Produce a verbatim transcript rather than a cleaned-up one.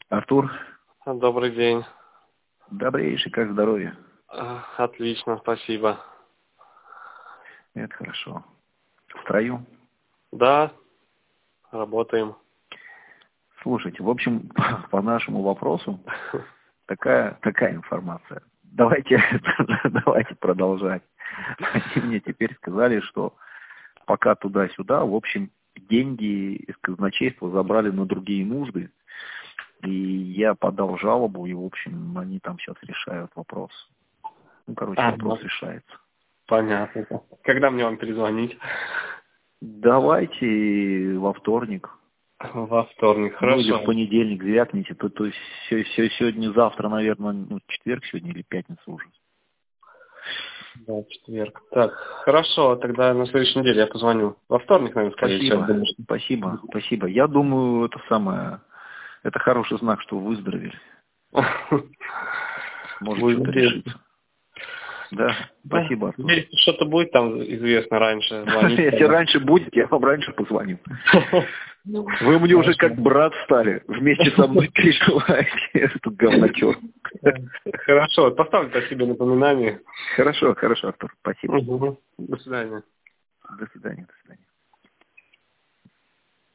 Артур, Добрый день. добрейший, как здоровье? А, Отлично, спасибо. Это хорошо. В строю? Да, работаем. Слушайте, в общем, по нашему вопросу такая, такая информация. Давайте, давайте продолжать. Они мне теперь сказали, что пока туда-сюда, в общем, деньги из казначейства забрали на другие нужды. И я подал жалобу, и, в общем, они там сейчас решают вопрос. Ну, короче, А, вопрос ну, решается. понятно. Когда мне вам перезвонить? Давайте во вторник. Во вторник, Ну, или хорошо. в понедельник звякните. То, то есть все, все, сегодня, завтра, наверное, ну, четверг сегодня или пятница уже. Да, четверг. Так, хорошо, тогда на следующей неделе я позвоню. Во вторник, наверное, скорее всего. Спасибо, думаю, что- спасибо, спасибо. Я думаю, это самое, это хороший знак, что вы выздоровели. Может Будет что-то интересно. решиться. Да, Да, спасибо, Артур. если что-то будет там известно раньше, звоните. Если раньше будет, я вам раньше позвоню. Вы мне уже как брат стали. Вместе со мной переживаете этот говночер. Хорошо, поставлю себе напоминание. Хорошо, хорошо, Артур. Спасибо. Угу. До свидания. До свидания, до свидания.